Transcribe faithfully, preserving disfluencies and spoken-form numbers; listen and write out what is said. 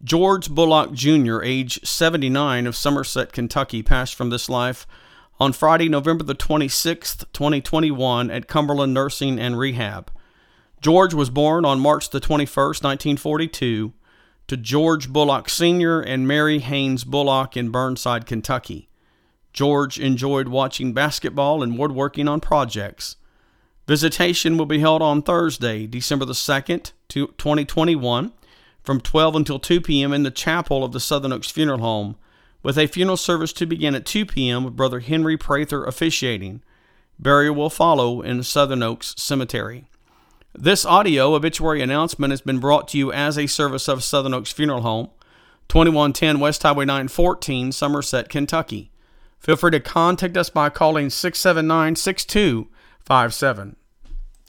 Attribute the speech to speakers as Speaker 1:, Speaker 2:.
Speaker 1: George Bullock Junior, age seventy-nine, of Somerset, Kentucky, passed from this life on Friday, November the twenty-sixth, twenty twenty-one, at Cumberland Nursing and Rehab. George was born on March the twenty-first, nineteen forty-two, to George Bullock Senior and Mary Haynes Bullock in Burnside, Kentucky. George enjoyed watching basketball and woodworking on projects. Visitation will be held on Thursday, December the second, twenty twenty-one, from twelve until two p.m. in the chapel of the Southern Oaks Funeral Home, with a funeral service to begin at two p.m. with Brother Henry Prather officiating. Burial will follow in Southern Oaks Cemetery. This audio obituary announcement has been brought to you as a service of Southern Oaks Funeral Home, twenty-one ten West Highway nine fourteen, Somerset, Kentucky. Feel free to contact us by calling six seven nine, six two five seven.